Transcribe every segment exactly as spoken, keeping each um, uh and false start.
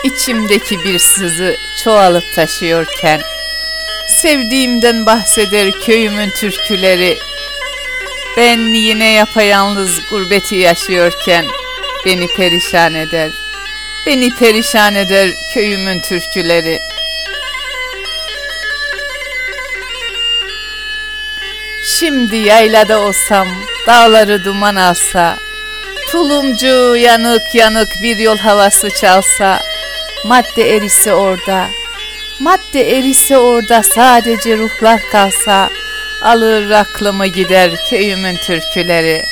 İçimdeki bir sızı çoğalıp taşıyorken, sevdiğimden bahseder köyümün türküleri. Ben yine yapayalnız gurbeti yaşıyorken, beni perişan eder, beni perişan eder köyümün türküleri. Şimdi yaylada olsam, dağları duman alsa, tulumcu yanık yanık bir yol havası çalsa, madde erişse orada, madde erişse orada sadece ruhlar kalsa, alır aklımı gider köyümün türküleri.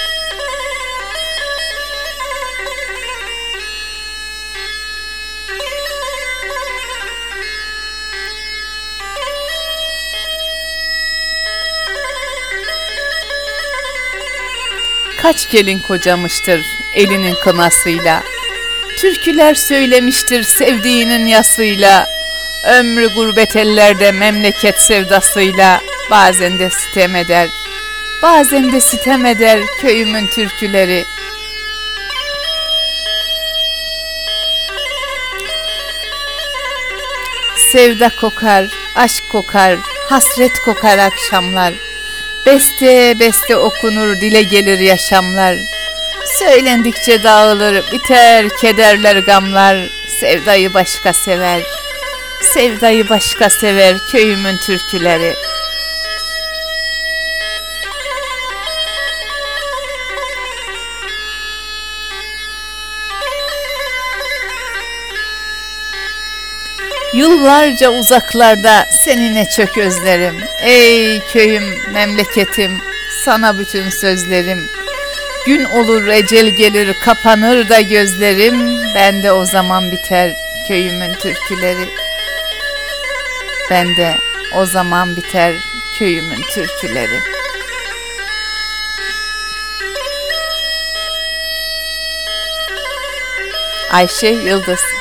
Kaç gelin kocamıştır elinin kınasıyla, türküler söylemiştir sevdiğinin yasıyla, ömrü gurbet ellerde memleket sevdasıyla, bazen de sitem eder, bazen de sitem eder köyümün türküleri. Sevda kokar, aşk kokar, hasret kokar akşamlar. Beste beste okunur, dile gelir yaşamlar. Söylendikçe dağılır, biter kederler, gamlar. Sevdayı başka sever, sevdayı başka sever köyümün türküleri. Yıllarca uzaklarda seninle çok özlerim. Ey köyüm, memleketim, sana bütün sözlerim. Gün olur ecel gelir, kapanır da gözlerim. Ben de o zaman biter köyümün türküleri. Ben de o zaman biter köyümün türküleri. Ayşe Yıldız.